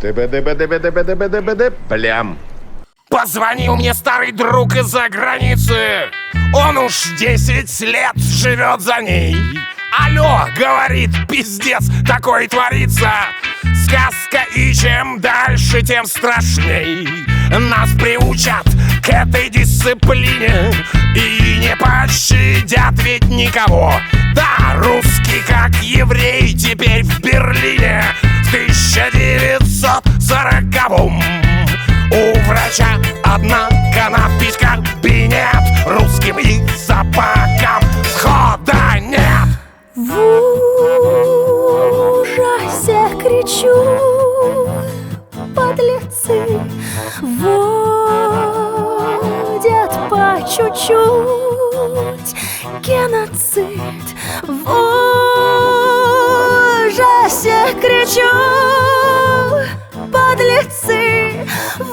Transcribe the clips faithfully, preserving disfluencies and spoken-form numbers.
Ты-бы-ды-бы-ды-бы-ды-бы-ды-бы-ды, плям. Позвонил мне старый друг из-за границы. Он уж десять лет живет за ней. Алло, говорит, пиздец такой творится. Сказка, и чем дальше, тем страшней. Нас приучат к этой дисциплине и не пощадят ведь никого. Да, русский как еврей теперь в Берлине в тысяча девятьсот сороковом. У врача одна канапичка, кабинет русским и собакам схода нет. В ужасе кричу, подлецы вводят по чуть-чуть геноцид. В ужасе кричу, подлецы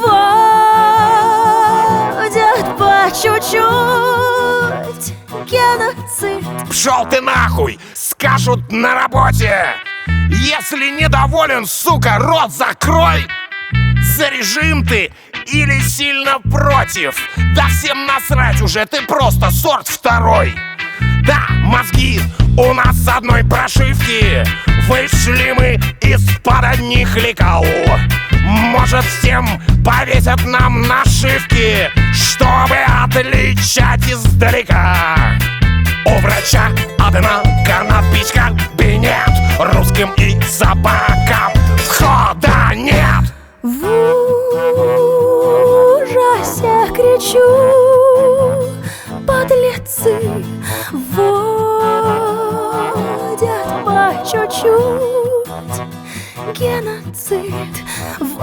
вводят по чуть-чуть геноцид. Пшел ты нахуй, скажут на работе. Если недоволен, сука, рот закрой. За режим ты или сильно против? Да всем насрать уже, ты просто сорт второй. Да, мозги у нас с одной прошивки. Вышли мы из-под одних лекал. Может, всем повесят нам нашивки, чтобы отличать издалека. У врача одна канапичка, кабинет русским и собакам входа нет. В ужасе кричу, подлецы вводят по чуть-чуть геноцид. В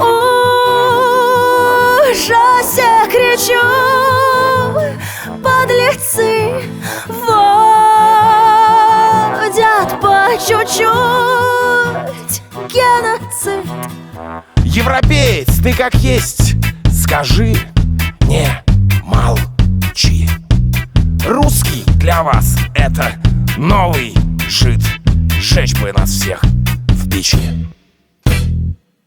ужасе кричу, подлецы вводят по чуть-чуть геноцид. Европеец, ты как есть, скажи, не молчи. Русский для вас это новый жид. Сжечь бы нас всех в печи.